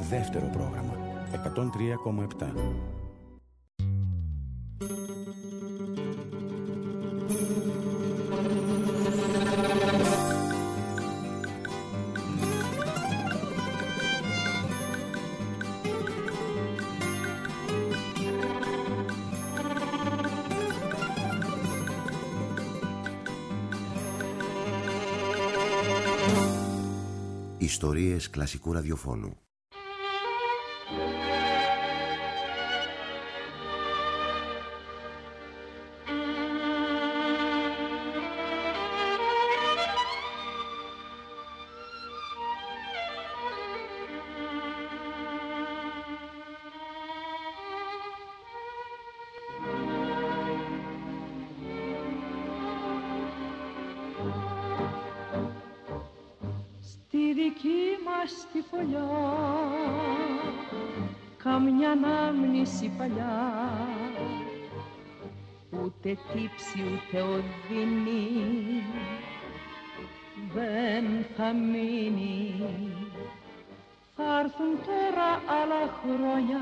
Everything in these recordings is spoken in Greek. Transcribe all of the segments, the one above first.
Δεύτερο πρόγραμμα 103,7. Ιστορίες κλασικού ραδιοφώνου. Στη φωλιά καμιά ανάμνηση παλιά, ούτε τύψη ούτε οδύνη δεν θα μείνει. Θα έρθουν τώρα άλλα χρόνια,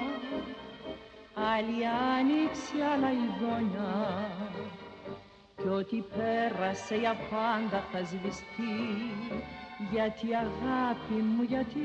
άλλη άνοιξη, άλλα ειδόνια, κι ό,τι πέρασε για πάντα θα σβηστεί. Γιατί αγάπη μου, γιατί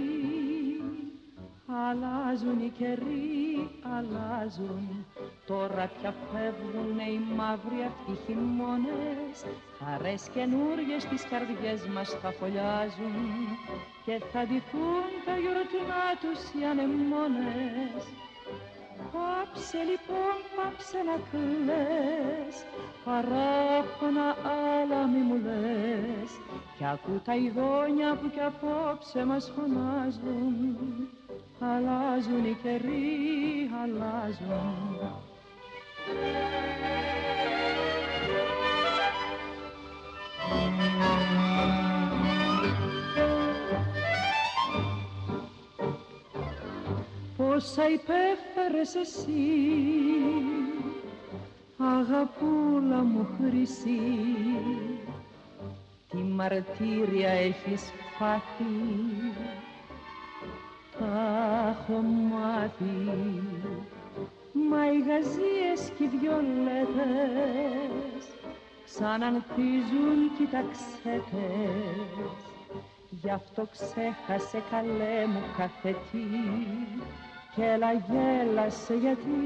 αλλάζουν οι καιροί, αλλάζουν. Τώρα πια φεύγουνε οι μαύροι αυτοί χειμώνες, χαρές καινούριες στις καρδιές μας θα φωλιάζουν και θα ντυθούν τα γιορτινά τους οι ανεμόνες. Πάψε λοιπόν, πάψε να κλαις, παράπονα άλλα μη μου λες, κι ακού τα ειδόνια που κι απόψε μας φωνάζουν. Αλλάζουν οι καιροί, αλλάζουν. Πόσα υπέφερες εσύ, αγαπούλα μου χρυσή, τι μαρτύρια έχεις πάθει, τα έχω μάθει. Μα οι γαζίες κι οι βιολέτες ξανανθίζουν, κοιταξέτες. Γι' αυτό ξέχασε καλέ μου κάθε τι κι έλα γέλασε γιατί.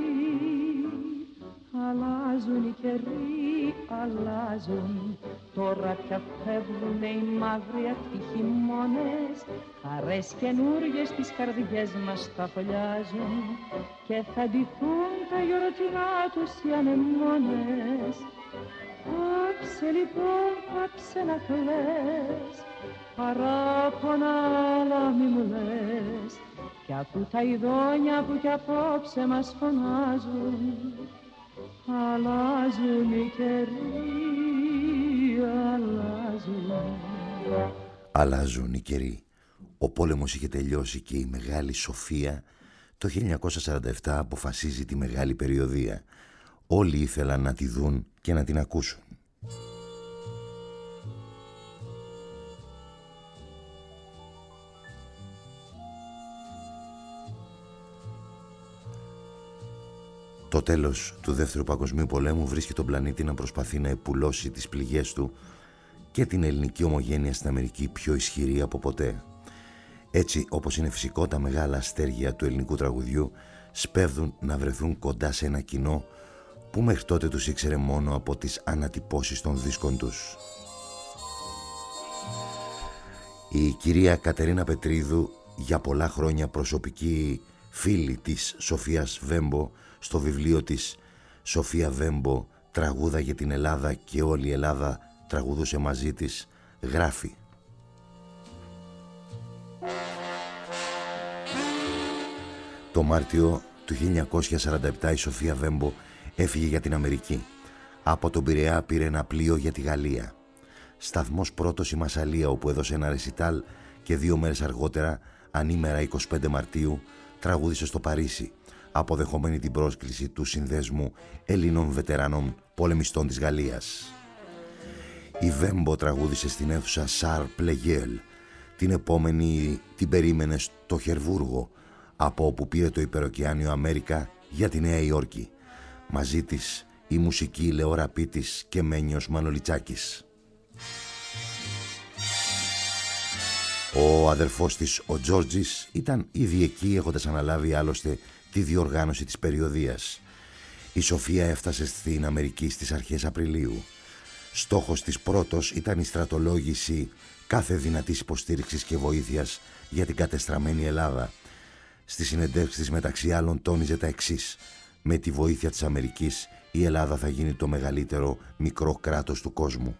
Αλλάζουν οι καιροί, αλλάζουν. Τώρα πια φεύγουνε οι μαύροι αυτοί χειμώνες, χαρές καινούριες στις καρδιές μας θα φωλιάζουν και θα ντυθούν τα γιορτινά τους οι ανεμόνες. Πάψε λοιπόν, πάψε να κλαις, παράπονα άλλα μη μου λες, κι ακού τα ειδόνια που κι απόψε μας φωνάζουν. Αλλάζουν οι καιροί, αλλάζουν. Αλλάζουν οι καιροί. Ο πόλεμος είχε τελειώσει και η Μεγάλη Σοφία το 1947 αποφασίζει τη Μεγάλη Περιοδεία. Όλοι ήθελαν να τη δουν και να την ακούσουν. Το τέλος του Δεύτερου Παγκοσμίου Πολέμου βρίσκει τον πλανήτη να προσπαθεί να επουλώσει τις πληγές του και την ελληνική ομογένεια στην Αμερική πιο ισχυρή από ποτέ. Έτσι, όπως είναι φυσικό, τα μεγάλα αστέρια του ελληνικού τραγουδιού σπέβδουν να βρεθούν κοντά σε ένα κοινό που μέχρι τότε τους ήξερε μόνο από τις ανατυπώσεις των δίσκων τους. Η κυρία Κατερίνα Πετρίδου, για πολλά χρόνια προσωπική φίλη της Σοφίας Βέμπο, στο βιβλίο της «Σοφία Βέμπο, τραγούδα για την Ελλάδα και όλη η Ελλάδα τραγουδούσε μαζί της», γράφει: Το Μάρτιο του 1947 η Σοφία Βέμπο έφυγε για την Αμερική. Από τον Πειραιά πήρε ένα πλοίο για τη Γαλλία. Σταθμός πρώτος η Μασσαλία, όπου έδωσε ένα ρεσιτάλ και 2 μέρες αργότερα, ανήμερα 25 Μαρτίου, τραγούδισε στο Παρίσι, αποδεχόμενη την πρόσκληση του Συνδέσμου Ελλήνων Βετεράνων Πολεμιστών της Γαλλίας. Η Βέμπο τραγούδισε στην αίθουσα Σαρ Πλεγιέλ Την επόμενη την περίμενε στο Χερβούργο, από όπου πήρε το υπεροκεάνιο Αμέρικα για τη Νέα Υόρκη. Μαζί της η μουσική Λεωραπίτης και Μένιος Μανολιτσάκης. Ο αδερφός της, ο Τζόρτζης, ήταν ήδη εκεί, έχοντας αναλάβει άλλωστε τη διοργάνωση της περιοδείας. Η Σοφία έφτασε στην Αμερική στις αρχές Απριλίου. Στόχος της πρώτος ήταν η στρατολόγηση κάθε δυνατής υποστήριξης και βοήθειας για την κατεστραμμένη Ελλάδα. Στη συνεντεύξη της μεταξύ άλλων τόνιζε τα εξής: με τη βοήθεια της Αμερικής η Ελλάδα θα γίνει το μεγαλύτερο μικρό κράτος του κόσμου.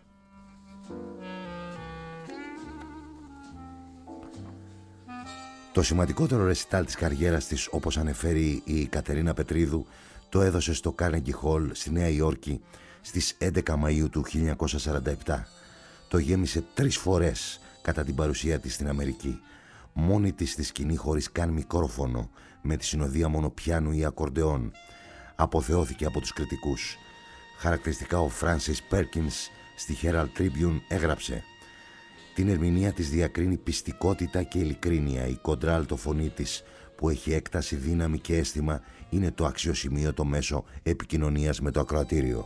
Το σημαντικότερο ρεσιτάλ της καριέρας της, όπως ανεφέρει η Κατερίνα Πετρίδου, το έδωσε στο Carnegie Hall στη Νέα Υόρκη στις 11 Μαΐου του 1947. Το γέμισε 3 φορές κατά την παρουσία της στην Αμερική. Μόνη της στη σκηνή, χωρίς καν μικρόφωνο, με τη συνοδεία μόνο πιάνου ή ακορντεόν. Αποθεώθηκε από τους κριτικούς. Χαρακτηριστικά ο Francis Perkins στη Herald Tribune έγραψε: την ερμηνεία της διακρίνει πιστικότητα και ειλικρίνεια. Η κοντράλτο φωνή της, που έχει έκταση, δύναμη και αίσθημα, είναι το αξιοσημείωτο μέσο επικοινωνίας με το ακροατήριο.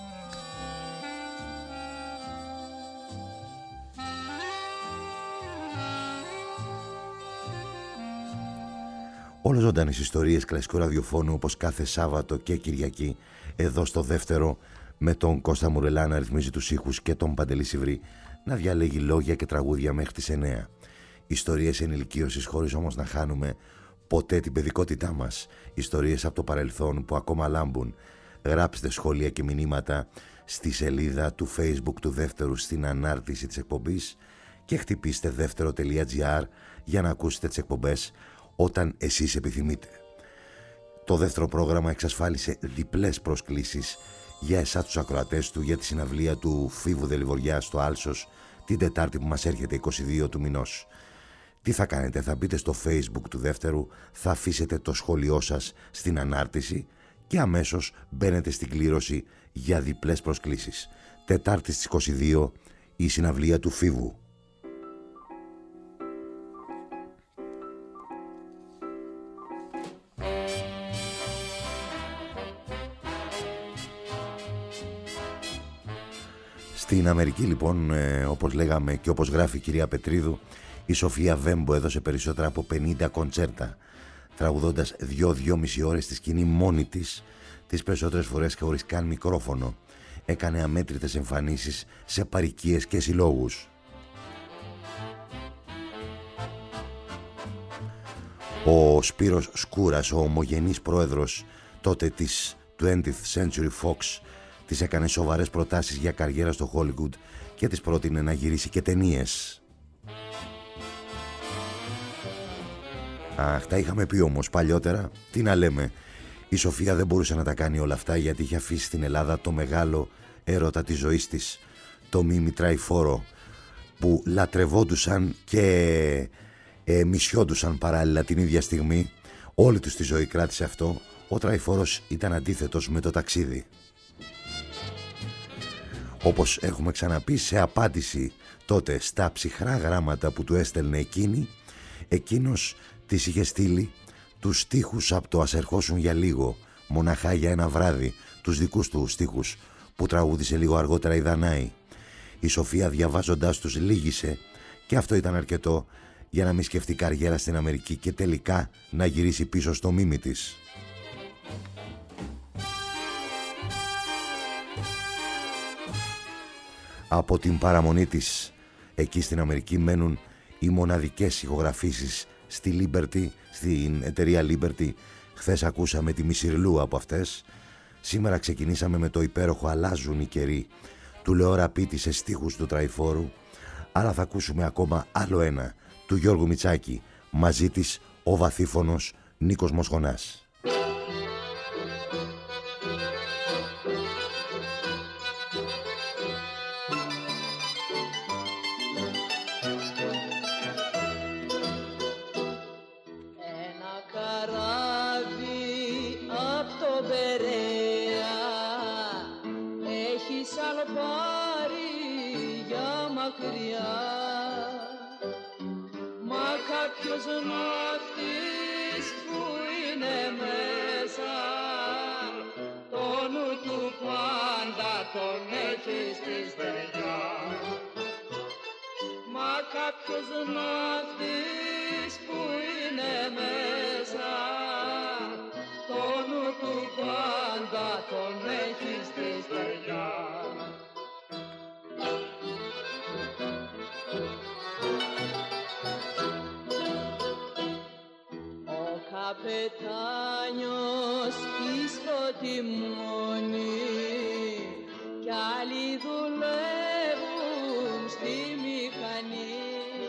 Όλες ζωντανές ιστορίες κλασικού ραδιοφώνου, όπως κάθε Σάββατο και Κυριακή, εδώ στο δεύτερο, με τον Κώστα Μουρελά να ρυθμίζει τους ήχους και τον Παντελή Σιβρή να διαλέγει λόγια και τραγούδια μέχρι τις 9. Ιστορίες ενηλικίωσης, χωρίς όμως να χάνουμε ποτέ την παιδικότητά μας. Ιστορίες από το παρελθόν που ακόμα λάμπουν. Γράψτε σχόλια και μηνύματα στη σελίδα του Facebook του δεύτερου στην ανάρτηση της εκπομπής και χτυπήστε δεύτερο.gr για να ακούσετε τις εκπομπές όταν εσείς επιθυμείτε. Το δεύτερο πρόγραμμα εξασφάλισε διπλές προσκλήσεις για εσάς τους ακροατές του για τη συναυλία του Φίβου Δελιβοριά στο Άλσος την Τετάρτη που μας έρχεται 22 του μηνός. Τι θα κάνετε? Θα μπείτε στο Facebook του δεύτερου, θα αφήσετε το σχόλιο σας στην ανάρτηση και αμέσως μπαίνετε στην κλήρωση για διπλές προσκλήσεις. Τετάρτη στις 22 η συναυλία του Φίβου. Στην Αμερική λοιπόν, όπως λέγαμε και όπως γράφει η κυρία Πετρίδου, η Σοφία Βέμπο έδωσε περισσότερα από 50 κοντσέρτα, τραγουδώντας 2-2,5 ώρες στη σκηνή μόνη της, τις περισσότερες φορές χωρίς καν μικρόφωνο. Έκανε αμέτρητες εμφανίσεις σε παροικίες και συλλόγους. Ο Σπύρος Σκούρας, ο ομογενής πρόεδρος τότε της 20th Century Fox, της έκανε σοβαρές προτάσεις για καριέρα στο Hollywood και της πρότεινε να γυρίσει και ταινίες. Αχ, τα είχαμε πει όμως παλιότερα, τι να λέμε. Η Σοφία δεν μπορούσε να τα κάνει όλα αυτά γιατί είχε αφήσει στην Ελλάδα το μεγάλο έρωτα της ζωής της, το Μίμη Τραϊφόρο, που λατρευόντουσαν και μισιόντουσαν παράλληλα την ίδια στιγμή. Όλη τους τη ζωή κράτησε αυτό. Ο Τραϊφόρος ήταν αντίθετος με το ταξίδι. Όπως έχουμε ξαναπεί, σε απάντηση τότε στα ψυχρά γράμματα που του έστελνε εκείνη, εκείνος της είχε στείλει τους στίχους από το «Ας ερχόσουν για λίγο», «Μοναχά για ένα βράδυ», τους δικούς του στίχους που τραγούδισε λίγο αργότερα η Δανάη. Η Σοφία, διαβάζοντάς τους, λύγησε και αυτό ήταν αρκετό για να μην σκεφτεί καριέρα στην Αμερική και τελικά να γυρίσει πίσω στο Μίμη της. Από την παραμονή της εκεί στην Αμερική μένουν οι μοναδικές ηχογραφήσεις στη Liberty, στην εταιρεία Liberty. Χθες ακούσαμε τη Μισιρλού από αυτές. Σήμερα ξεκινήσαμε με το υπέροχο «Αλλάζουν οι καιροί» του Λεωραπίτη σε στίχους του Τραϊφόρου, αλλά θα ακούσουμε ακόμα άλλο ένα του Γιώργου Μητσάκη, μαζί της ο βαθύφωνος Νίκος Μοσχονάς. κάποιος ναύτης που είναι μέσα, το νου του πάντα τον έχει στη στεριά. Μα κάποιος ναύτης που είναι μέσα, το νου του πάντα τον έχει στη στεριά. Καπετάνιος της στο τιμόνι κι άλλοι δουλεύουν στη μηχανή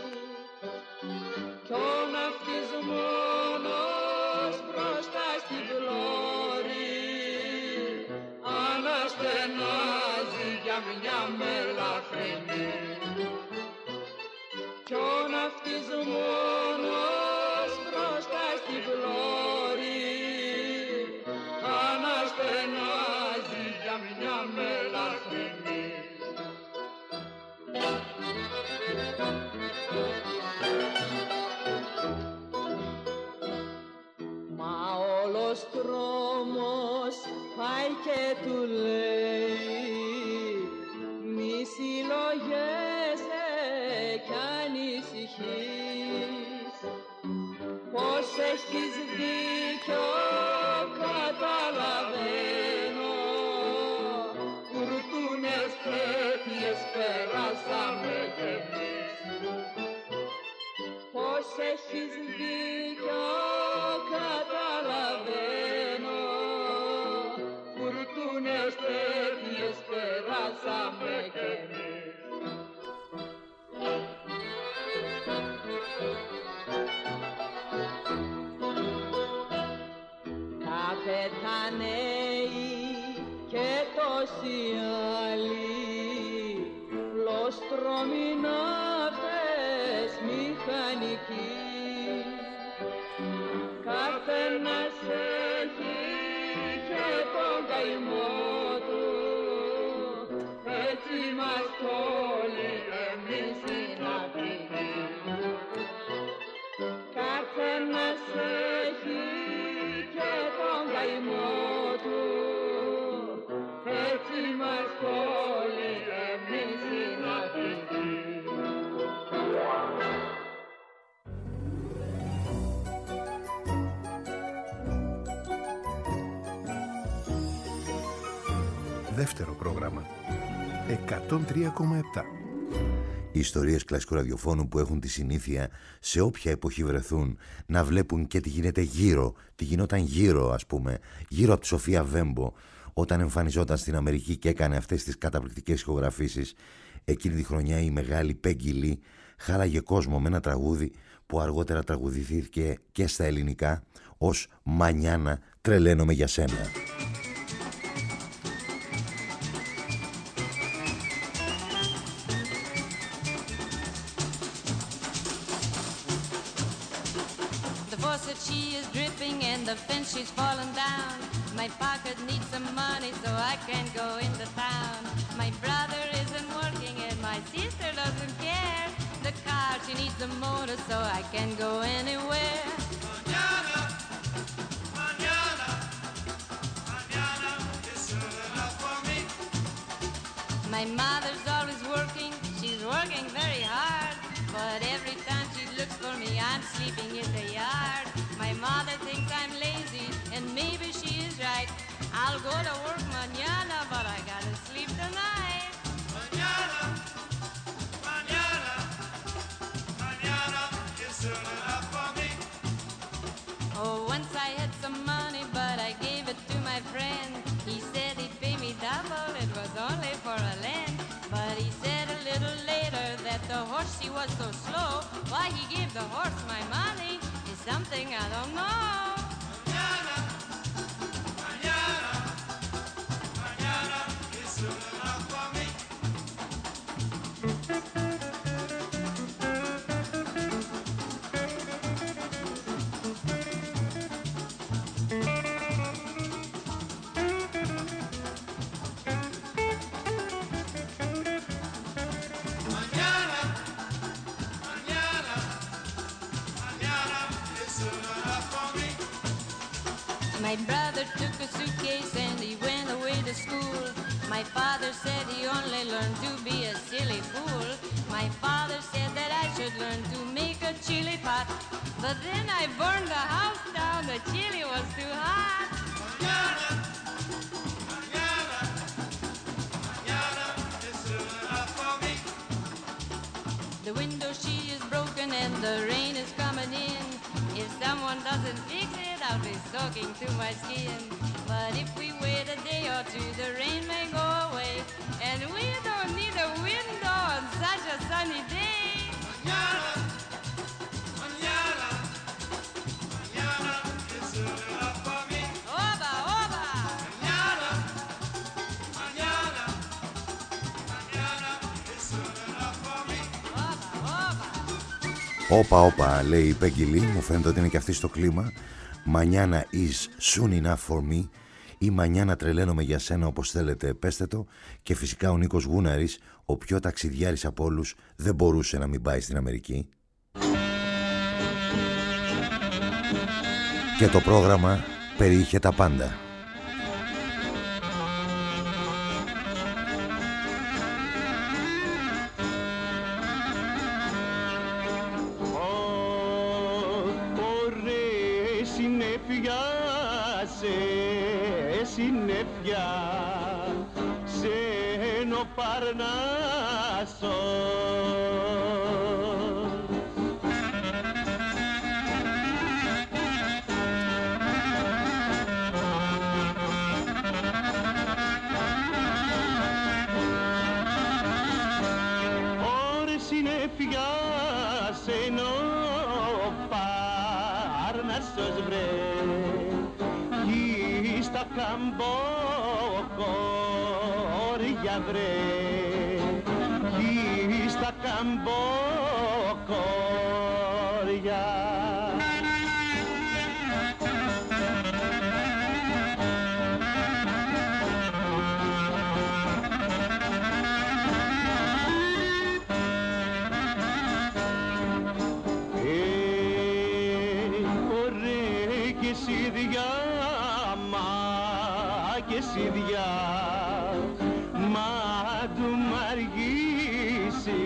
κι ο ναυτής μόνος μπροστά στην πλώρη αναστενάζει για μια μελαχρινή κι ο ναυτής μόνος μπροστά στην πλώρη αναστενάζει για μια μελαχρινή. Μα όλος τρόμος πάει και του λέει μη συλλογέσαι κι ανησυχείς, πως έχεις δίκιο καταλαβαίνω, κουρτούνες τέτοιες περάσαμε κι εμείς. Πως έχεις δίκιο καταλαβαίνω, κουρτούνες τέτοιες περάσαμε κι εμείς. Καπεταναίοι και τόσοι άλλοι, πλωστρόμοι ναύτες μηχανικοί, καθένας έχει και τον καημό του, έτσι είμαστε όλοι εμείς συναντημένοι. Καθένας έχει και τον καημό του, έτσι είμαστε όλοι εμείς συναντημένοι. Δεύτερο πρόγραμμα 103,7. Ιστορίες κλασικού ραδιοφώνου που έχουν τη συνήθεια σε όποια εποχή βρεθούν να βλέπουν και τι γίνεται γύρω, τι γινόταν γύρω, ας πούμε, γύρω από τη Σοφία Βέμπο όταν εμφανιζόταν στην Αμερική και έκανε αυτές τις καταπληκτικές ηχογραφήσεις. Εκείνη τη χρονιά η μεγάλη Πέγγι Λι χάλαγε κόσμο με ένα τραγούδι που αργότερα τραγουδηθήθηκε και στα ελληνικά ως «Μανιάνα, τρελαίνομαι για σένα». She is dripping and the fence she's fallen down. My pocket needs some money so I can go into town. My brother isn't working and my sister doesn't care. The car, she needs a motor so I can go anywhere. Mañana, mañana, mañana is soon enough for me. My mother's always working, she's working very hard. But every time she looks for me, I'm sleeping in the yard. My mother thinks I'm lazy, and maybe she is right. I'll go to work mañana, but I gotta sleep tonight. Mañana, mañana, mañana is soon enough for me. Oh, once I had some money, but I gave it to my friend. He said he'd pay me double, it was only for a lend. But he said a little later that the horse, he was so slow. Why he gave the horse my money is something I don't know. Mañana, mañana, mañana is soon enough for me. Mañana, mañana, mañana My brother took a suitcase and he went away to school. My father said he only learned to be a silly fool. My father said that I should learn to make a chili pot. But then I burned the house down, the chili was too hot. Mañana, mañana, mañana is soon enough for me. The window sheet is broken and the rain is coming in. If someone doesn't fix it, I'll be soaking to my skin. But if we wait a day or two, the rain may go away. And we don't need a window on such a sunny day. Mañana, mañana, mañana is soon enough for me. Oba, oba. Mañana, mañana, mañana is soon enough for me. Oba, oba. Όπα, όπα, λέει η Peggy Lee, μου φαίνεται ότι είναι και αυτή στο κλίμα. Μανιάνα is soon enough for me ή Μανιάνα τρελαίνομαι για σένα, όπως θέλετε πέστε το. Και φυσικά ο Νίκος Γούναρης, ο πιο ταξιδιάρης από όλους, δεν μπορούσε να μην πάει στην Αμερική. Και το πρόγραμμα περιείχε τα πάντα. Συννεφιά σε Παρνάσο. Ωρε συννεφιά σε Παρνάσος βρε στα καμποκόρια βρε, στα καμποκόρια. Ωραία και εσύ και σιδιά μα του μ' αργήσει.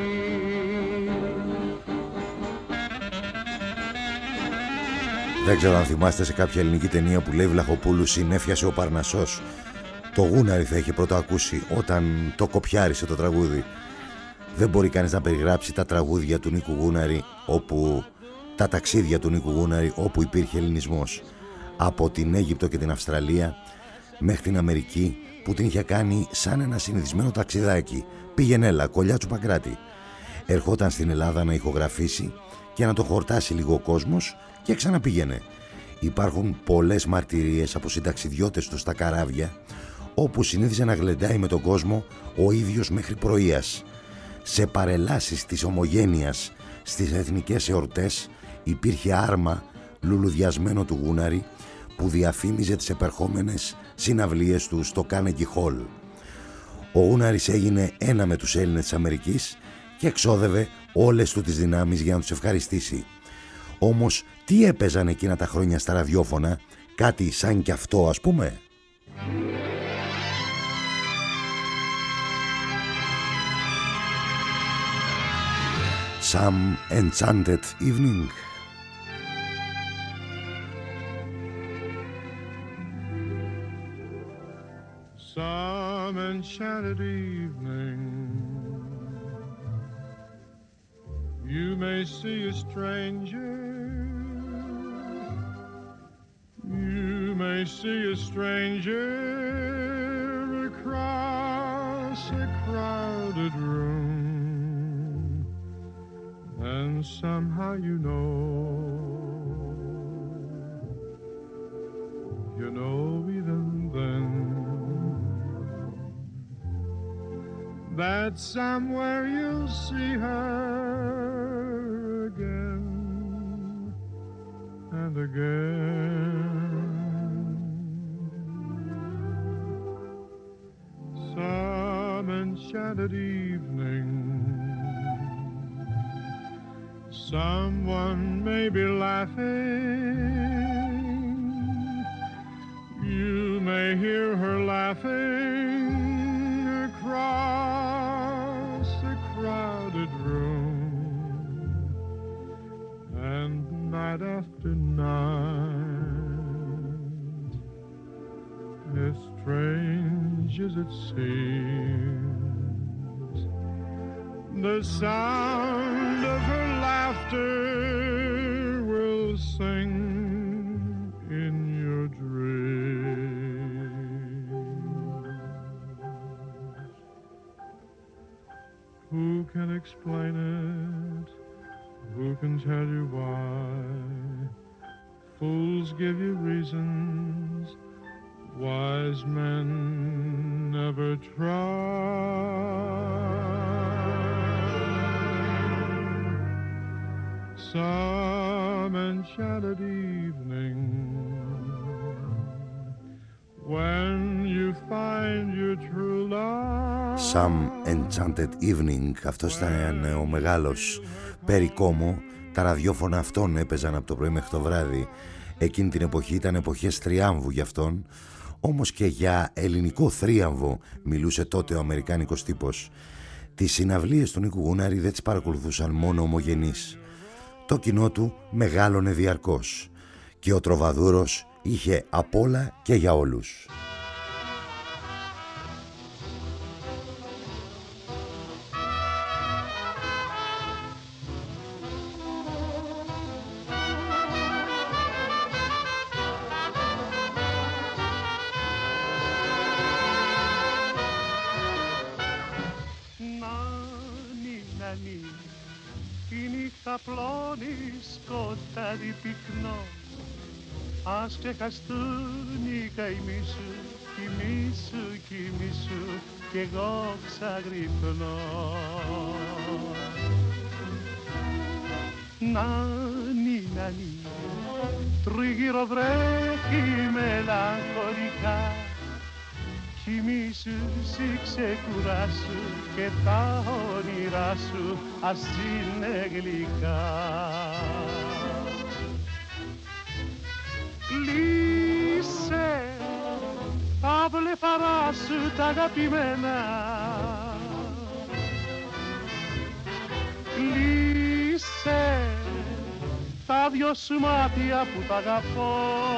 Δεν ξέρω αν θυμάστε σε κάποια ελληνική ταινία που λέει Βλαχοπούλου συνέφιασε ο Παρνασσός. Το Γούναρη θα είχε πρώτο ακούσει όταν το κοπιάρισε το τραγούδι. Δεν μπορεί κανείς να περιγράψει τα τραγούδια του Νίκου Γούναρη, όπου τα ταξίδια του Νίκου Γούναρη όπου υπήρχε ελληνισμός. Από την Αίγυπτο και την Αυστραλία μέχρι την Αμερική που την είχε κάνει σαν ένα συνηθισμένο ταξιδάκι. Πήγαινε έλα, κολλιάτσου Παγκράτη. Ερχόταν στην Ελλάδα να ηχογραφήσει και να το χορτάσει λίγο ο κόσμος και ξαναπήγαινε. Υπάρχουν πολλές μαρτυρίες από συνταξιδιώτες του στα καράβια όπου συνήθιζε να γλεντάει με τον κόσμο ο ίδιος μέχρι πρωίας. Σε παρελάσεις της ομογένειας στις εθνικές εορτές υπήρχε άρμα λουλουδιασμένο του Γούναρη που διαφήμιζε τις επερχόμενες συναυλίες του στο Carnegie Hall. Ο Γούναρης έγινε ένα με τους Έλληνες της Αμερικής και εξόδευε όλες του τις δυνάμεις για να τους ευχαριστήσει. Όμως τι έπαιζαν εκείνα τα χρόνια στα ραδιόφωνα, κάτι σαν κι αυτό ας πούμε? Some enchanted evening. Some enchanted evening, you may see a stranger, you may see a stranger across a crowded room, and somehow you know even then that somewhere you'll see her again and again. Some enchanted evening, someone may be laughing You may hear her laughing across a crowded room, and night after night, as strange as it seems, the sound of her laughter will sing in your dreams. Who can explain it? Who can tell you why? Fools give you reasons, wise men never try. Some enchanted evening, when you find your true love. Some enchanted evening, αυτός ήταν ο μεγάλος Perry Como. Τα ραδιόφωνα αυτών έπαιζαν από το πρωί μέχρι το βράδυ. Εκείνη την εποχή ήταν εποχές θριάμβου για αυτόν. Όμως και για ελληνικό θρίαμβο μιλούσε τότε ο αμερικάνικος τύπος. Τις συναυλίες του Νίκου Γούναρη δεν τις παρακολουθούσαν μόνο ομογενείς. Το κοινό του μεγάλωνε διαρκώς και ο τροβαδούρος είχε απ' όλα και για όλους. Απλώνει σκοτάδι πυκνό, ας ξεχαστούν οι καημοί σου, κοιμήσου κι εγώ ξαγρυπνώ. Νάνι, τριγύρω βρέχει μελαγχολικά, κοιμήσου, ξεκουράσου και τα όνειρά σου ας είναι γλυκά. Λύσε τα βλεφαρά σου τα αγαπημένα, λύσε τα δυο σου μάτια που τα αγαπώ.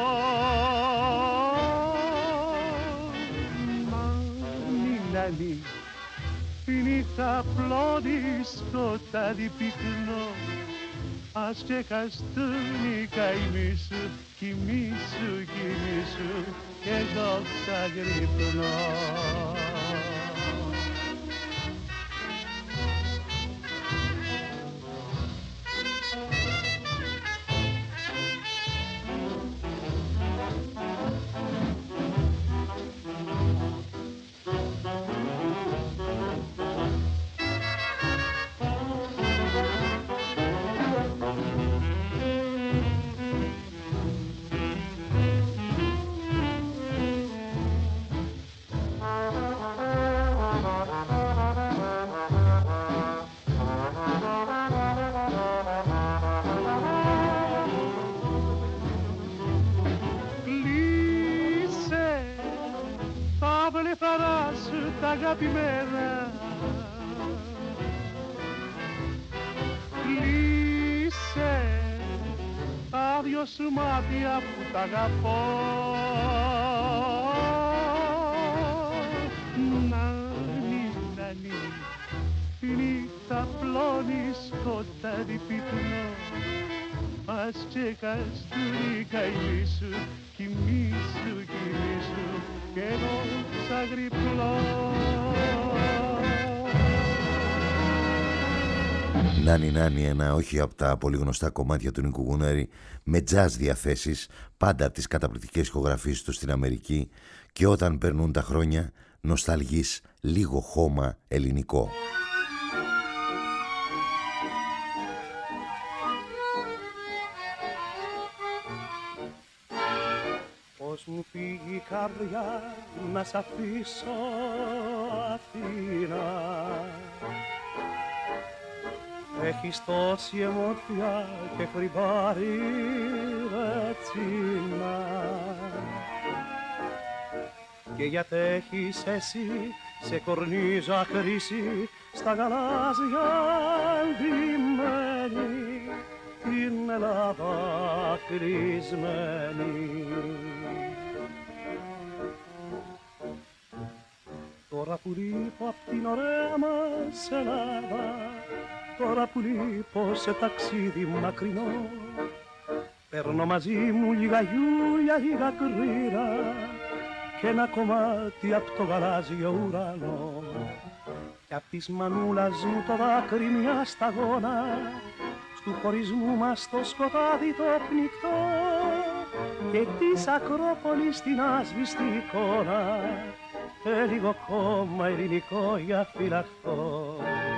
Η νύχτα πλώνει σκοτάδι πυκνό, ας ξεχαστούν οι καημοί σου, κοιμήσου κι εγώ ξαγρυπνώ. Αγαπημένα, κλείσε τα δυο σου μάτια που τα αγαπώ. Νάνι, η νύχτα πλώνει σκοτάδι πυκνό, ας ξεχαστούν οι καημοί σου, κοιμήσου κι εγώ ξαγρυπνώ. Νάνι, ένα όχι από τα πολύ γνωστά κομμάτια του Νίκου Γούναρη, με jazz διαθέσεις, πάντα από τις καταπληκτικές ηχογραφίες του στην Αμερική, και όταν περνούν τα χρόνια νοσταλγείς λίγο χώμα ελληνικό. Πώς μου πήγε η καρδιά να σ' αφήσω, Αθήνα, έχεις τόση αιμορφιά και χρυμπάρι ρετσίνα. και γιατί έχεις εσύ σε κορνίζα χρήση στα γαλάζια ντυμένη την Ελλάδα κλεισμένη. Τώρα που λείπω απ' την ωραία μας Ελλάδα, τώρα που λείπω σε ταξίδι μακρινό, παίρνω μαζί μου λίγα γιούλια, λίγα κρύρα και ένα κομμάτι απ' το γαλάζιο ουρανό. Κι απ' της μανούλας μου το δάκρυ μια σταγόνα, στου χωρισμού μας το σκοτάδι το πνικτό και της Ακρόπολης την άσβηστη εικόνα, λίγο κόμμα ελληνικό για φυλαχτό.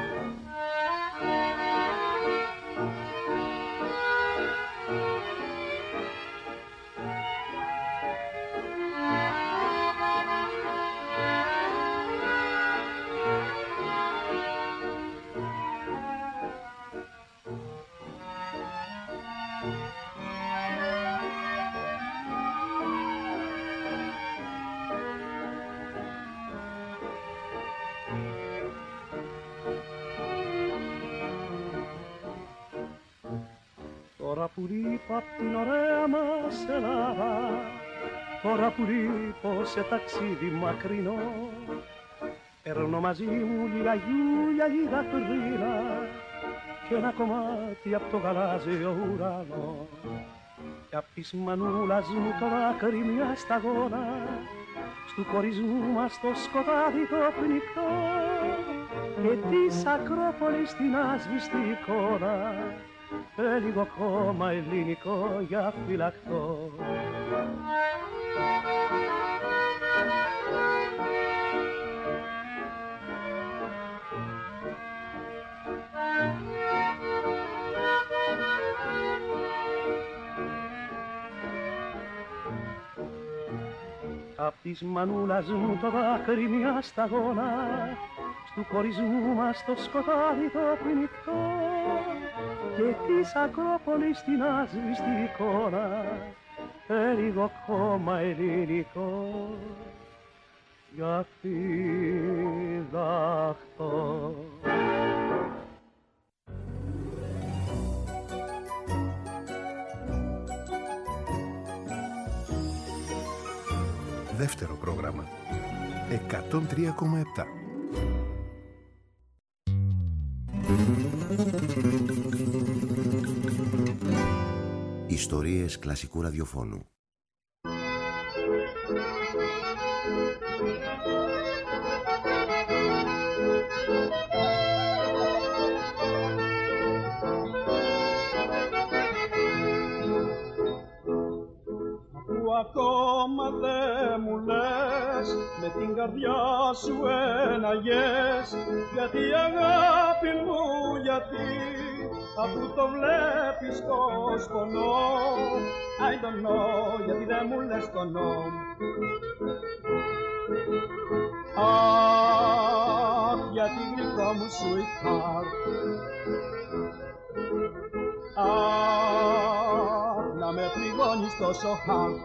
Τώρα που λείπω απ' την ωραία μας Ελλάδα, τώρα που λείπω σε ταξίδι μακρινό, παίρνω μαζί μου λίγα γιούλια, λίγα κρύρα και ένα κομμάτι απ' το γαλάζιο ουρανό. Κι απ' της μανούλας μου το δάκρυ μια σταγόνα, στου χωρισμού μας το σκοτάδι το πνικτό και της Ακρόπολης την άσβηστη εικόνα, λίγο κόμμα ελληνικό για φυλακτό. Απ' της μανούλας μου το δάκρυ μια σταγόνα, στου χωρισμού μας το σκοτάδι το πνικτό και της Ακρόπολης την άσβηστη εικόνα, λίγο κόμμα ελληνικό για φυλαχτό. Δεύτερο πρόγραμμα 103,7. Ιστορίες κλασικού ραδιοφώνου. Που ακόμα δεν μου λες με την καρδιά σου ένα yes, γιατί αγάπη μου, γιατί αφού το βλέπεις το σκονό, I don't know, γιατί δεν μου λες το no. Αχ, γιατί γλυκό μου sweetheart, αχ, να με πληγώνεις τόσο hard.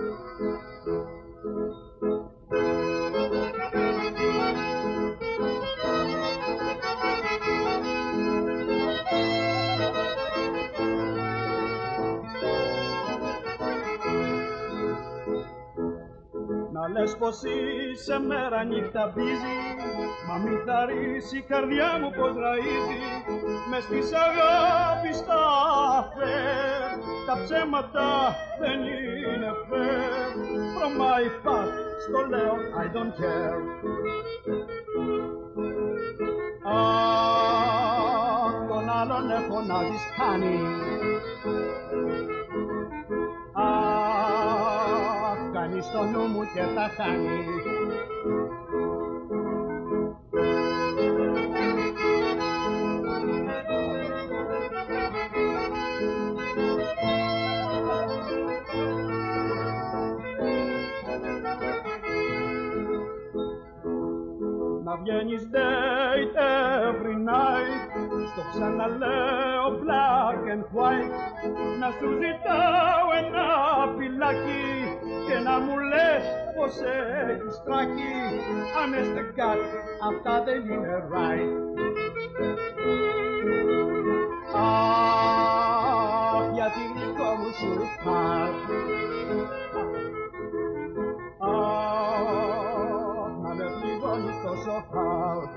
Να λες πως είσαι μέρα νύχτα busy, μα μη θαρρείς η καρδιά μου πως ραΐζει μες της αγάπης τα fair. Τα ψέματα δεν είναι fair. From my heart στο λέω I don't care. Αχ, τον άλλον έχω να δεις κάνει. Αχ, κάνει στο νου μου και τα χάνει. Να βγαίνεις date every night, στο ξαναλέω black and white. Να σου ζητάω ένα φυλάκι και να μου λες πως έχεις τράκι. Honest to God, αυτά δεν είναι right. Αχ, γιατί γλυκό μου sweetheart. Αχ, να με πληγώνεις τόσο hard.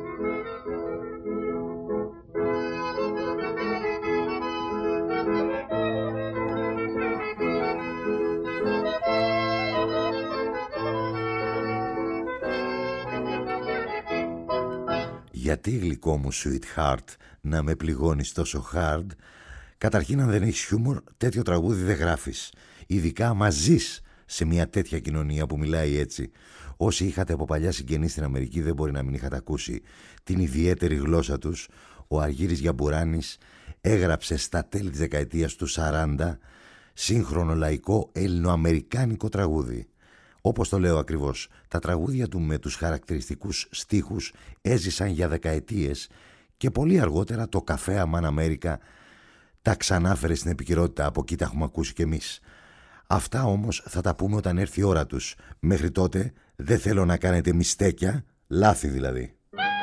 Γιατί γλυκό μου sweetheart να με πληγώνεις τόσο hard. Καταρχήν, αν δεν έχεις χιούμορ, τέτοιο τραγούδι δεν γράφεις. Ειδικά μαζείς σε μια τέτοια κοινωνία που μιλάει έτσι. Όσοι είχατε από παλιά συγγενείς στην Αμερική δεν μπορεί να μην είχατε ακούσει την ιδιαίτερη γλώσσα τους. Ο Αργύρης Γιαμπουράνης έγραψε στα τέλη της δεκαετίας του 40 σύγχρονο λαϊκό ελληνοαμερικάνικο τραγούδι. Όπως το λέω ακριβώς, τα τραγούδια του με τους χαρακτηριστικούς στίχους έζησαν για δεκαετίες και πολύ αργότερα το καφέ Αμάν Αμέρικα τα ξανάφερε στην επικαιρότητα. Από εκεί τα έχουμε ακούσει κι εμείς. Αυτά όμως θα τα πούμε όταν έρθει η ώρα τους. Μέχρι τότε δεν θέλω να κάνετε μιστέκια, λάθη δηλαδή.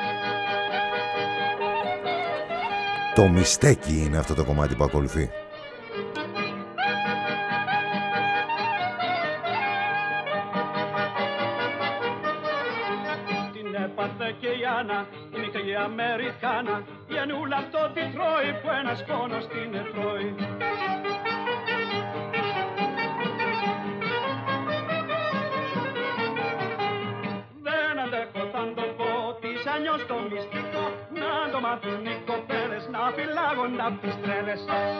Το μιστέκι είναι αυτό το κομμάτι που ακολουθεί. Η μικρή Αμερικάνα, η Ανούλα αυτό τι τρώει που ένας πόνος την τρώει. Δεν αντέχω θα το πω της Ανιός το μυστικό, να το μάθουν οι κοπέλες να φυλάγουν απ' τις τρέλες.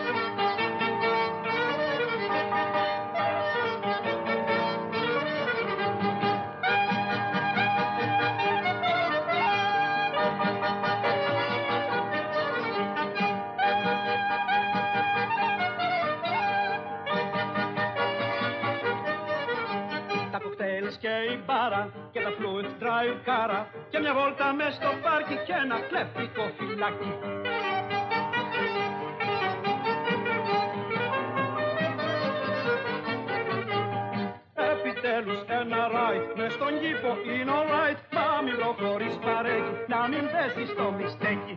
Και η μπάρα και τα fluid drive κάρα και μια βόλτα μες στο πάρκι και ένα κλέφτικο φυλάκι. Επιτέλους ένα ride μες στον κήπο είναι alright. Μα μην προχωρείς παρέκει, να μην πέσεις στο μιστέκι.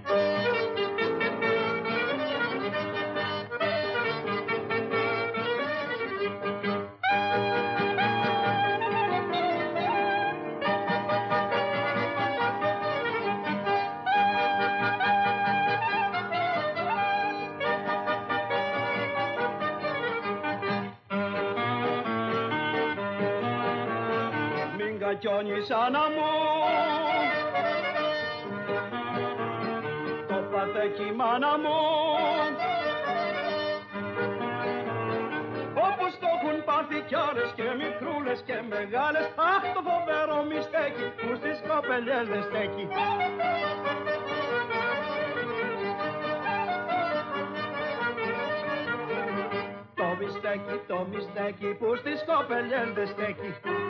Κιόνις Άννα μου, το πατέκι μάνα μου, όπως το έχουν πάθει κι άλλες και μικρούλες και μεγάλες. Αχ, το φοβερό μιστέκι που στις κοπελιές δεν στέκει. Το μιστέκι που στις κοπελιές δεν στέκει.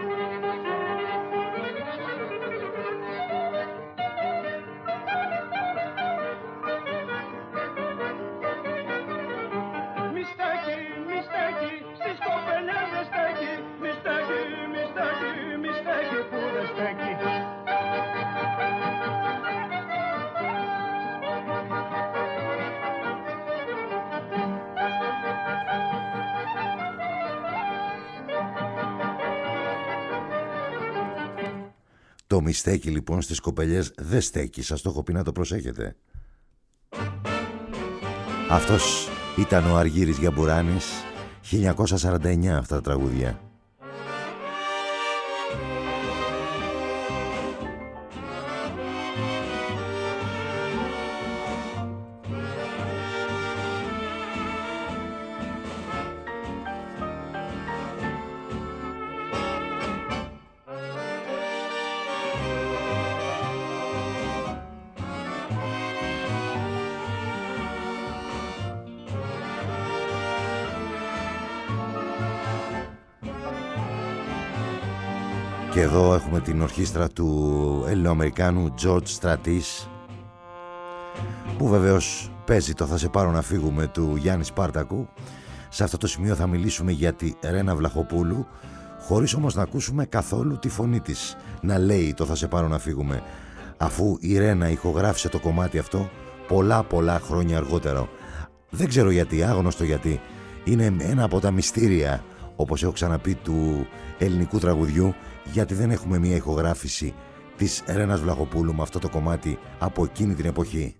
Το μιστέκι λοιπόν στις κοπελιές δεν στέκει, σας το έχω πει να το προσέχετε. Αυτός ήταν ο Αργύρης Γιαμπουράνης, 1949 αυτά τα τραγούδια. Και εδώ έχουμε την ορχήστρα του Ελληνοαμερικάνου George Stratis, που βεβαίως παίζει το «Θα σε πάρω να φύγουμε» του Γιάννη Σπάρτακου. Σε αυτό το σημείο θα μιλήσουμε για τη Ρένα Βλαχοπούλου, χωρίς όμως να ακούσουμε καθόλου τη φωνή της να λέει το «Θα σε πάρω να φύγουμε», αφού η Ρένα ηχογράφησε το κομμάτι αυτό πολλά χρόνια αργότερα. Δεν ξέρω γιατί, άγνωστο γιατί. Είναι ένα από τα μυστήρια, όπως έχω ξαναπεί, του ελληνικού τραγουδιού, γιατί δεν έχουμε μια ηχογράφηση της Ρένας Βλαχοπούλου με αυτό το κομμάτι από εκείνη την εποχή.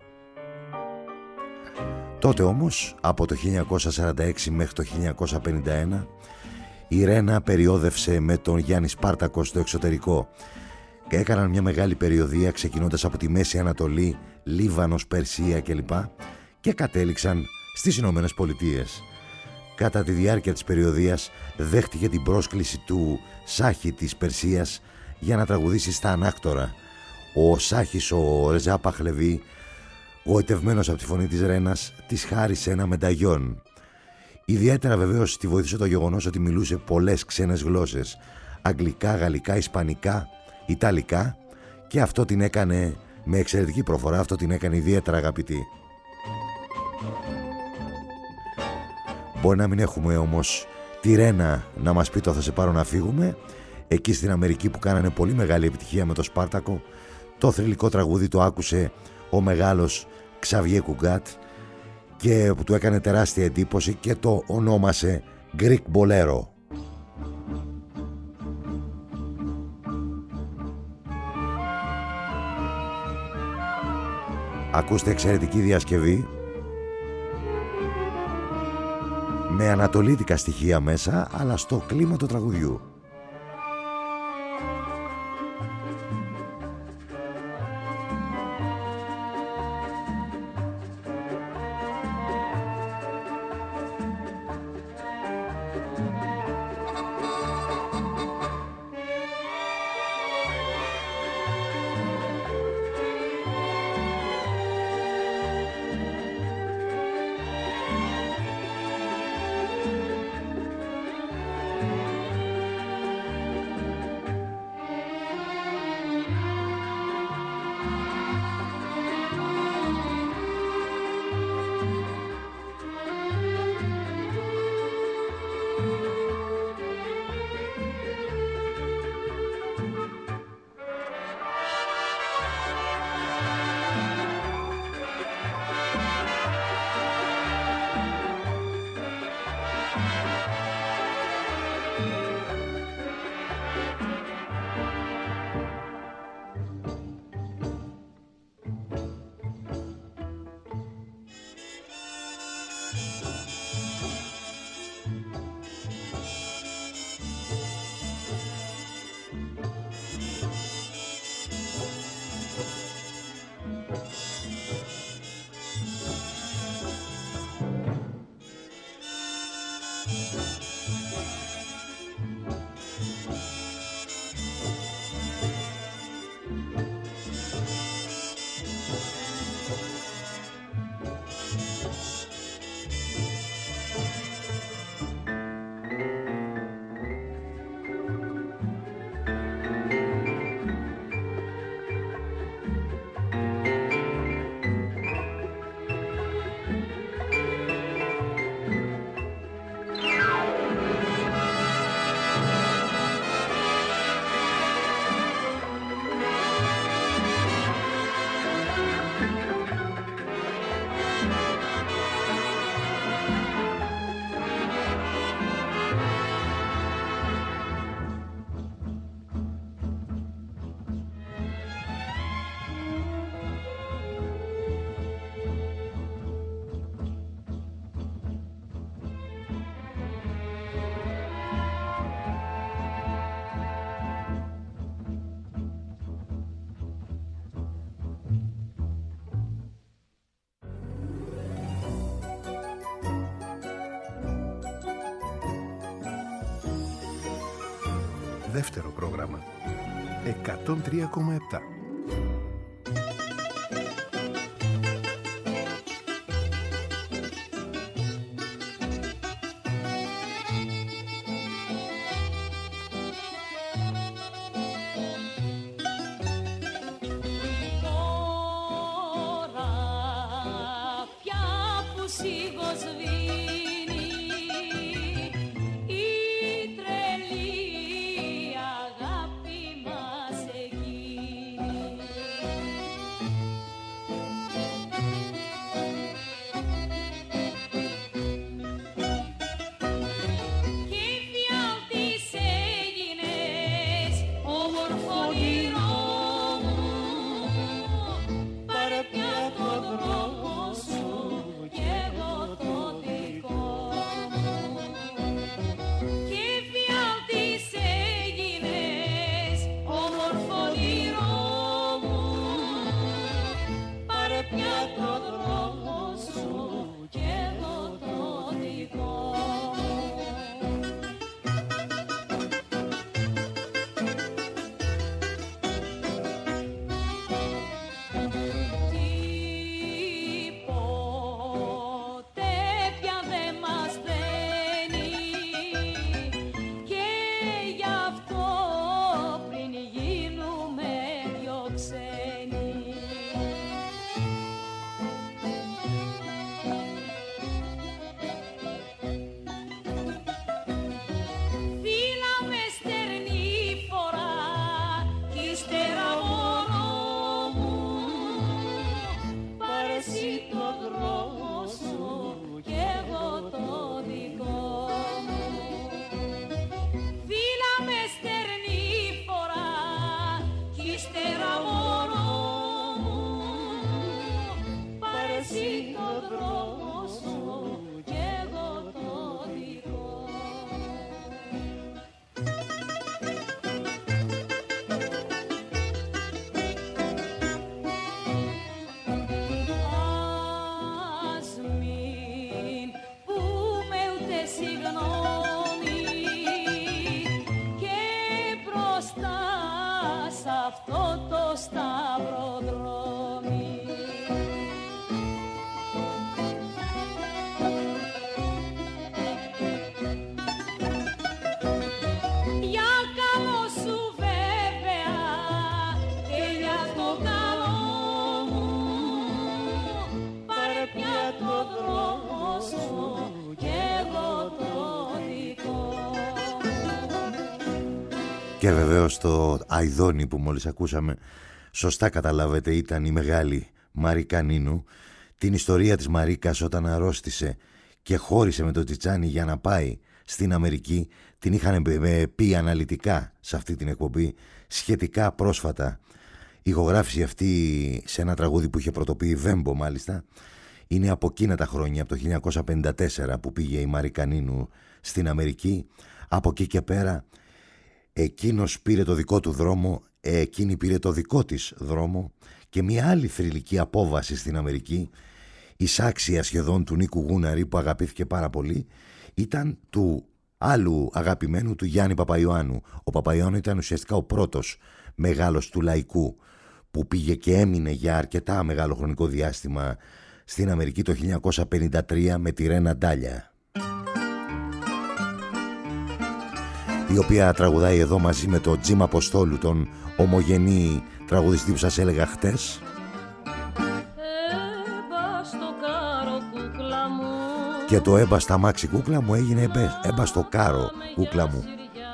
Τότε όμως, από το 1946 μέχρι το 1951, η Ρένα περιόδευσε με τον Γιάννη Σπάρτακο στο εξωτερικό και έκαναν μια μεγάλη περιοδεία ξεκινώντας από τη Μέση Ανατολή, Λίβανος, Περσία κλπ. Και κατέληξαν στις Ηνωμένες Πολιτείες. Κατά τη διάρκεια της περιοδείας δέχτηκε την πρόσκληση του Σάχη της Περσίας για να τραγουδήσει στα Ανάκτορα. Ο Σάχης, ο Ρεζά Παχλεβί, γοητευμένος από τη φωνή της Ρένας, της χάρισε ένα μενταγιόν. Ιδιαίτερα βεβαίως τη βοήθησε το γεγονός ότι μιλούσε πολλές ξένες γλώσσες, αγγλικά, γαλλικά, ισπανικά, ιταλικά, και αυτό την έκανε με εξαιρετική προφορά, αυτό την έκανε ιδιαίτερα αγαπητή. Μπορεί να μην έχουμε όμως τη Ρένα να μας πει το «Θα σε πάρω να φύγουμε», εκεί στην Αμερική που κάνανε πολύ μεγάλη επιτυχία με το Σπάρτακο. Το θρυλικό τραγούδι το άκουσε ο μεγάλος Ξαβιέ Κουγκάτ και που του έκανε τεράστια εντύπωση και το ονόμασε Greek Bolero. Ακούστε εξαιρετική διασκευή με ανατολίτικα στοιχεία μέσα, αλλά στο κλίμα του τραγουδιού. Δεύτερο πρόγραμμα 103,7. Τώρα πια Και βεβαίως το Αηδόνι που μόλις ακούσαμε, σωστά καταλάβετε, ήταν η μεγάλη Μαρίκα Νίνου. Την ιστορία της Μαρίκας όταν αρρώστησε και χώρισε με τον Τσιτσάνι για να πάει στην Αμερική, την είχαν πει αναλυτικά σε αυτή την εκπομπή σχετικά πρόσφατα. Η ηχογράφηση αυτή σε ένα τραγούδι που είχε πρωτοποιεί Βέμπο μάλιστα είναι από εκείνα τα χρόνια, από το 1954 που πήγε η Μαρίκα Νίνου στην Αμερική. Από εκεί και πέρα εκείνος πήρε το δικό του δρόμο, εκείνη πήρε το δικό της δρόμο και μια άλλη θρυλική απόβαση στην Αμερική, εισάξια σχεδόν του Νίκου Γούναρη που αγαπήθηκε πάρα πολύ, ήταν του άλλου αγαπημένου του Γιάννη Παπαϊωάννου. Ο Παπαϊωάννου ήταν ουσιαστικά ο πρώτος μεγάλος του λαϊκού που πήγε και έμεινε για αρκετά μεγάλο χρονικό διάστημα στην Αμερική το 1953 με τη Ρένα Ντάλια, η οποία τραγουδάει εδώ μαζί με τον Τζιμ Αποστόλου, τον ομογενή τραγουδιστή που σας έλεγα χτες. Και το έμπα στα μάξι κούκλα μου έγινε έμπα στο κάρο κούκλα μου.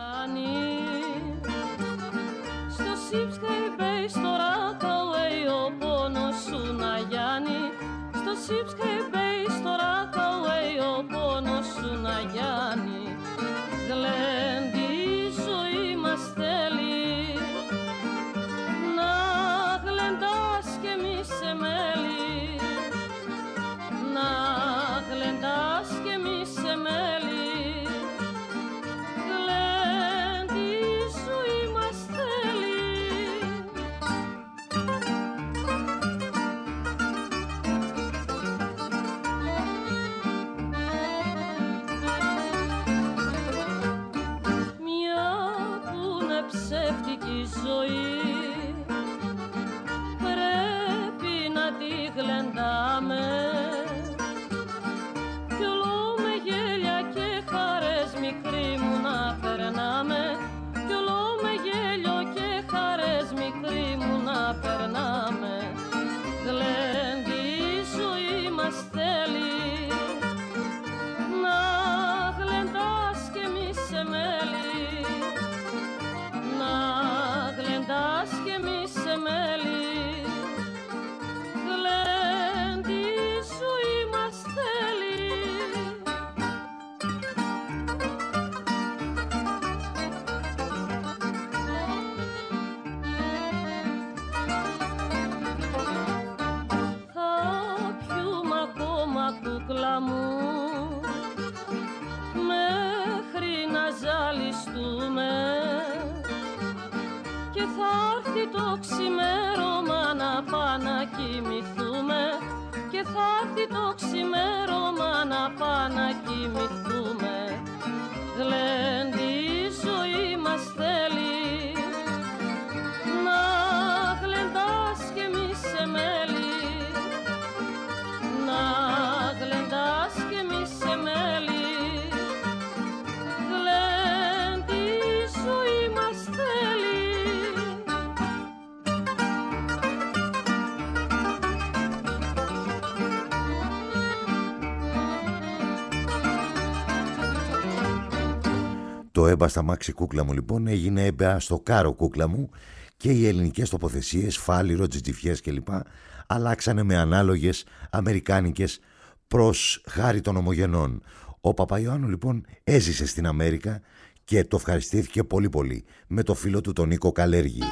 Το έμπα στα μάξι κούκλα μου λοιπόν έγινε έμπα στο κάρο κούκλα μου και οι ελληνικές τοποθεσίες, φάλιρο, τζιτζιφιές κλπ. Αλλάξανε με ανάλογες αμερικάνικες προς χάρη των ομογενών. Ο Παπαϊωάννου λοιπόν έζησε στην Αμέρικα και το ευχαριστήθηκε πολύ πολύ με το φίλο του τον Νίκο Καλέργη.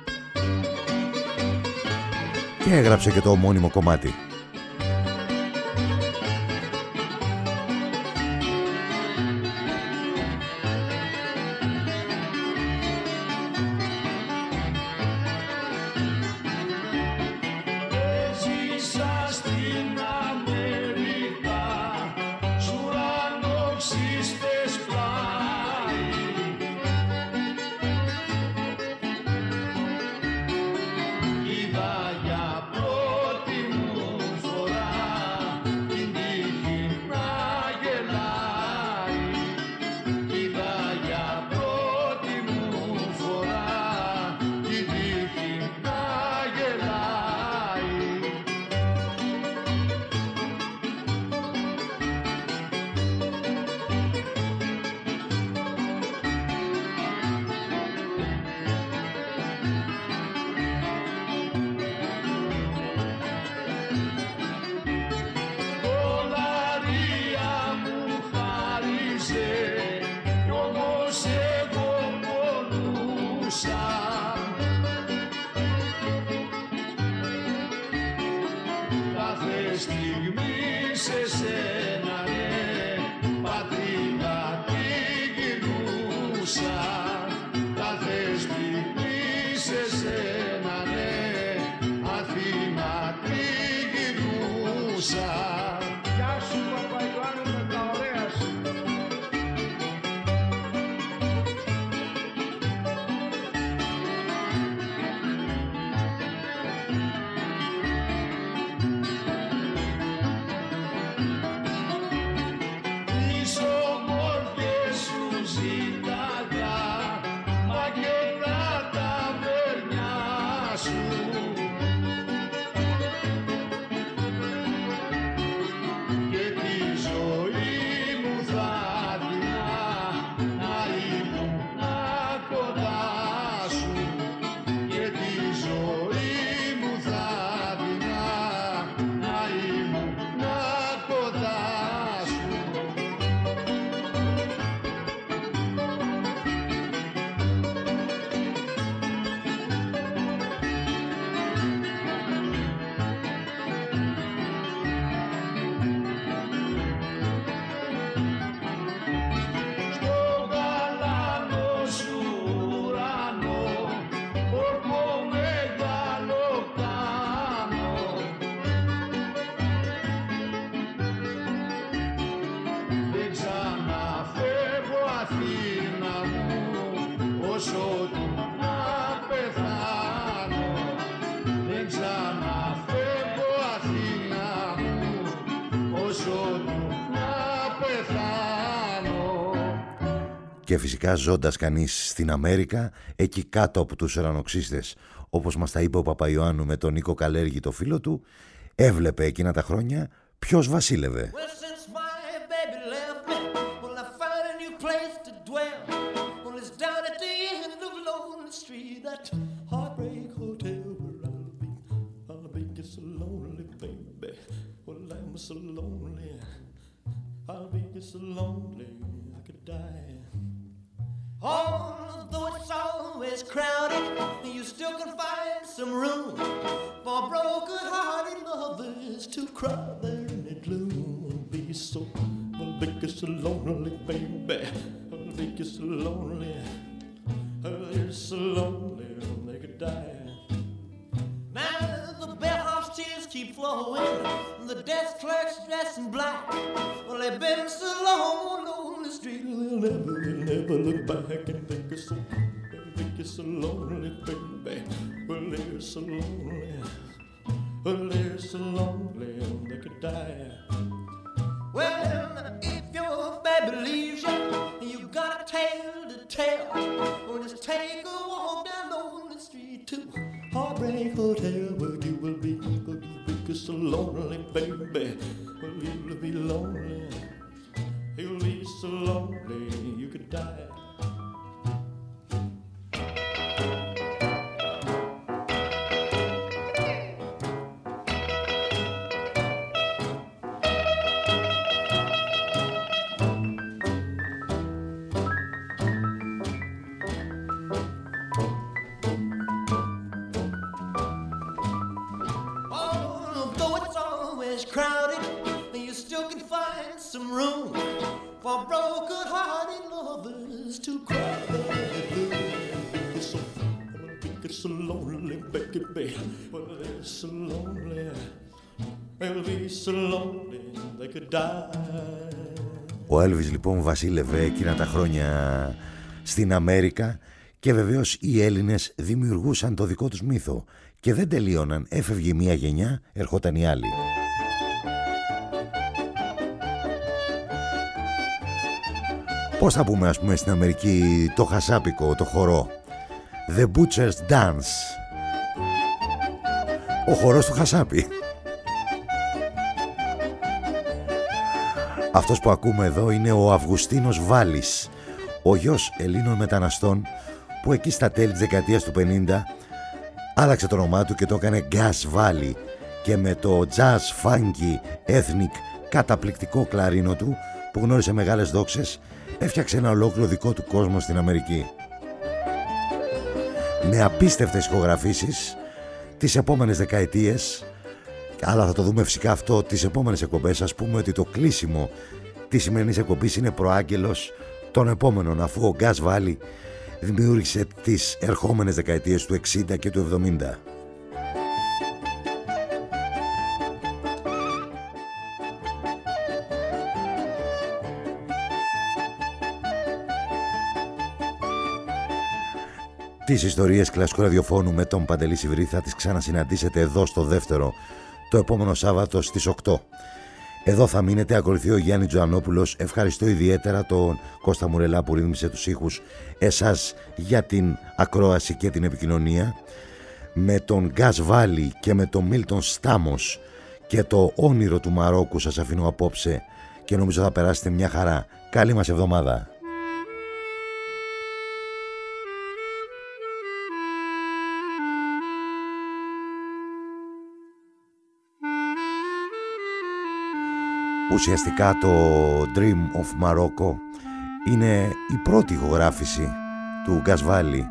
Και έγραψε και το ομώνυμο κομμάτι. Είδα για πρώτη μου με τα ωραία σου. Και φυσικά ζώντας κανείς στην Αμέρικα, εκεί κάτω από τους ουρανοξύστες, όπως μας τα είπε ο Παπαϊωάννου με τον Νίκο Καλέργη το φίλο του, έβλεπε εκείνα τα χρόνια ποιος βασίλευε. Although it's always crowded, you still can find some room for broken-hearted lovers to cry there in the gloom. Be so, I'll make you so lonely, baby. I'll make you so lonely. You're so lonely, they could die. Now the bellhop's tears keep flowing, the desk clerk's dressed in black. Well, they've been so long on the street, they'll never look back and think you're so lonely, baby. Well, they're so lonely. Well, they're so lonely, they could die. Well, if your baby leaves you, you got a tale to tell. Well, just take a walk down on the street to Heartbreak Hotel, where you will be so lonely, baby. Well, you'll be lonely. You'll be so lonely, you could die. Crowded, you still can find some room for broken-hearted lovers to cry. You're so lonely, baby. Well, they're so lonely. They'll be so lonely they could die. Ο Έλβις λοιπόν βασίλευε εκείνα τα χρόνια στην Αμέρικα και βεβαίως οι Έλληνες δημιουργούσαν το δικό τους μύθο και δεν τελείωναν. Έφευγε μία γενιά, ερχόταν η άλλη. Πώς θα πούμε, ας πούμε, στην Αμερική το χασάπικο, το χορό. The Butcher's Dance. Ο χορός του χασάπι. Αυτός που ακούμε εδώ είναι ο Αυγουστίνος Βάλης, ο γιος Ελλήνων μεταναστών που εκεί στα τέλη της δεκαετίας του 50 άλλαξε το όνομά του και το έκανε Gas Valley και με το jazz, funky, ethnic καταπληκτικό κλαρίνο του που γνώρισε μεγάλες δόξες έφτιαξε ένα ολόκληρο δικό του κόσμο στην Αμερική. Με απίστευτες ηχογραφήσεις τις επόμενες δεκαετίες, αλλά θα το δούμε φυσικά αυτό τις επόμενες εκπομπές. Ας πούμε ότι το κλείσιμο της σημερινής εκπομπής είναι προάγγελος των επόμενων, αφού ο Gas Valley δημιούργησε τις ερχόμενες δεκαετίες του 60 και του 70. Τις ιστορίες κλασικού ραδιοφώνου με τον Παντελή Σιβρή θα τις ξανασυναντήσετε εδώ στο δεύτερο, το επόμενο Σάββατο στις 8. Εδώ θα μείνετε, ακολουθεί ο Γιάννης Τζοανόπουλος. Ευχαριστώ ιδιαίτερα τον Κώστα Μουρελά που ρύθμισε τους ήχους, εσάς για την ακρόαση και την επικοινωνία. Με τον Γκάς Βάλι και με τον Μίλτον Στάμος και το όνειρο του Μαρόκου σας αφήνω απόψε και νομίζω θα περάσετε μια χαρά. Καλή μας εβδομάδα. Ουσιαστικά το Dream of Morocco είναι η πρώτη ηχογράφηση του Γκάς Βάλι.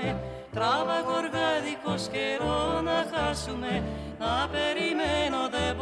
Τράβα γοργά δίχως καιρό να χάσουμε. Να περιμένω δεν